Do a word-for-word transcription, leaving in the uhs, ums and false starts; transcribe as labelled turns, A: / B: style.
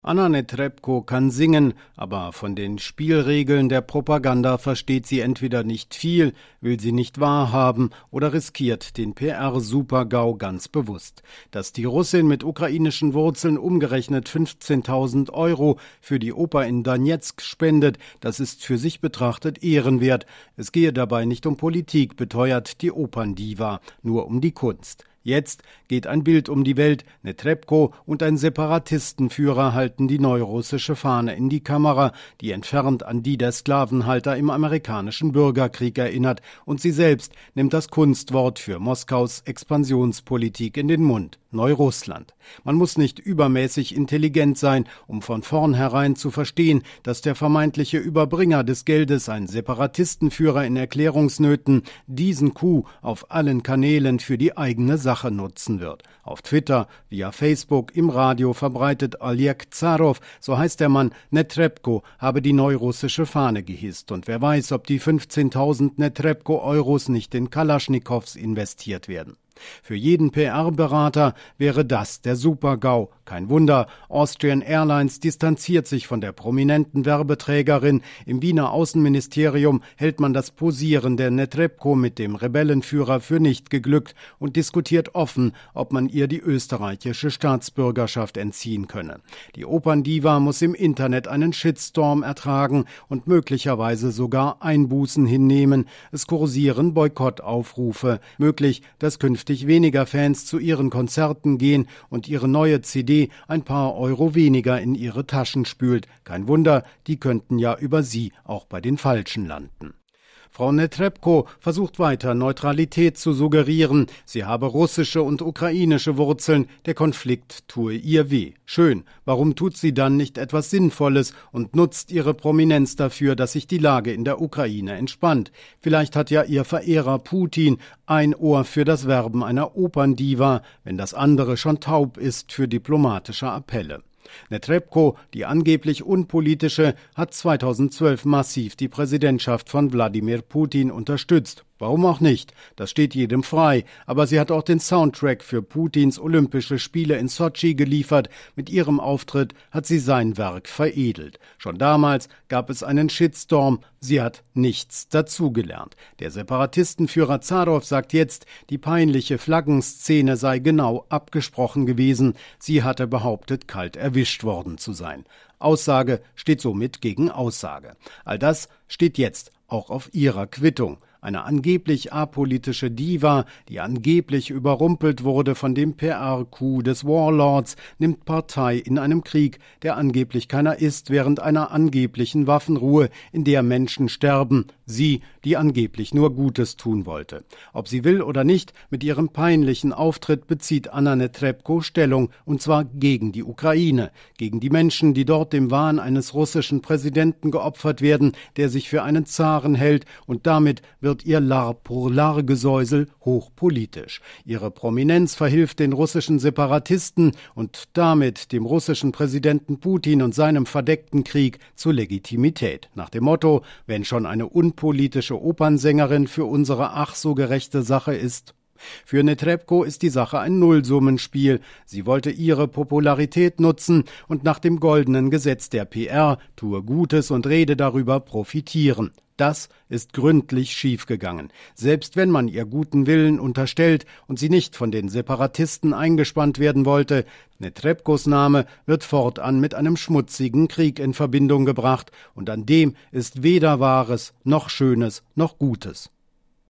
A: Anna Netrebko kann singen, aber von den Spielregeln der Propaganda versteht sie entweder nicht viel, will sie nicht wahrhaben oder riskiert den P R-Super-GAU ganz bewusst. Dass die Russin mit ukrainischen Wurzeln umgerechnet fünfzehntausend Euro für die Oper in Donezk spendet, das ist für sich betrachtet ehrenwert. Es gehe dabei nicht um Politik, beteuert die Operndiva, nur um die Kunst. Jetzt geht ein Bild um die Welt. Netrebko und ein Separatistenführer halten die neurussische Fahne in die Kamera, die entfernt an die der Sklavenhalter im amerikanischen Bürgerkrieg erinnert. Und sie selbst nimmt das Kunstwort für Moskaus Expansionspolitik in den Mund. Neurussland. Man muss nicht übermäßig intelligent sein, um von vornherein zu verstehen, dass der vermeintliche Überbringer des Geldes, ein Separatistenführer in Erklärungsnöten, diesen Coup auf allen Kanälen für die eigene Sache nutzen wird. Auf Twitter, via Facebook, im Radio verbreitet Oleg Zarow, so heißt der Mann, Netrebko habe die neurussische Fahne gehisst. Und wer weiß, ob die fünfzehntausend Netrebko-Euros nicht in Kalaschnikows investiert werden. Für jeden P R-Berater wäre das der Super-GAU. Kein Wunder, Austrian Airlines distanziert sich von der prominenten Werbeträgerin. Im Wiener Außenministerium hält man das Posieren der Netrebko mit dem Rebellenführer für nicht geglückt und diskutiert offen, ob man ihr die österreichische Staatsbürgerschaft entziehen könne. Die Operndiva muss im Internet einen Shitstorm ertragen und möglicherweise sogar Einbußen hinnehmen. Es kursieren Boykottaufrufe. Möglich, dass künftig weniger Fans zu ihren Konzerten gehen und ihre neue C D ein paar Euro weniger in ihre Taschen spült. Kein Wunder, die könnten ja über sie auch bei den Falschen landen. Frau Netrebko versucht weiter, Neutralität zu suggerieren. Sie habe russische und ukrainische Wurzeln. Der Konflikt tue ihr weh. Schön. Warum tut sie dann nicht etwas Sinnvolles und nutzt ihre Prominenz dafür, dass sich die Lage in der Ukraine entspannt? Vielleicht hat ja ihr Verehrer Putin ein Ohr für das Werben einer Operndiva, wenn das andere schon taub ist für diplomatische Appelle. Netrebko, die angeblich unpolitische, hat zweitausendzwölf massiv die Präsidentschaft von Wladimir Putin unterstützt. Warum auch nicht? Das steht jedem frei. Aber sie hat auch den Soundtrack für Putins Olympische Spiele in Sotschi geliefert. Mit ihrem Auftritt hat sie sein Werk veredelt. Schon damals gab es einen Shitstorm. Sie hat nichts dazugelernt. Der Separatistenführer Zarow sagt jetzt, die peinliche Flaggenszene sei genau abgesprochen gewesen. Sie hatte behauptet, kalt erwischt worden zu sein. Aussage steht somit gegen Aussage. All das steht jetzt auch auf ihrer Quittung. Eine angeblich apolitische Diva, die angeblich überrumpelt wurde von dem P R-Coup des Warlords, nimmt Partei in einem Krieg, der angeblich keiner ist, während einer angeblichen Waffenruhe, in der Menschen sterben. Sie, die angeblich nur Gutes tun wollte. Ob sie will oder nicht, mit ihrem peinlichen Auftritt bezieht Anna Netrebko Stellung, und zwar gegen die Ukraine, gegen die Menschen, die dort dem Wahn eines russischen Präsidenten geopfert werden, der sich für einen Zaren hält, und damit wird wird ihr Lar-pour-Lar-Gesäusel hochpolitisch. Ihre Prominenz verhilft den russischen Separatisten und damit dem russischen Präsidenten Putin und seinem verdeckten Krieg zur Legitimität. Nach dem Motto, wenn schon eine unpolitische Opernsängerin für unsere ach so gerechte Sache ist. Für Netrebko ist die Sache ein Nullsummenspiel. Sie wollte ihre Popularität nutzen und nach dem goldenen Gesetz der P R, tue Gutes und rede darüber, profitieren. Das ist gründlich schiefgegangen. Selbst wenn man ihr guten Willen unterstellt und sie nicht von den Separatisten eingespannt werden wollte, Netrebkos Name wird fortan mit einem schmutzigen Krieg in Verbindung gebracht und an dem ist weder Wahres noch Schönes noch Gutes.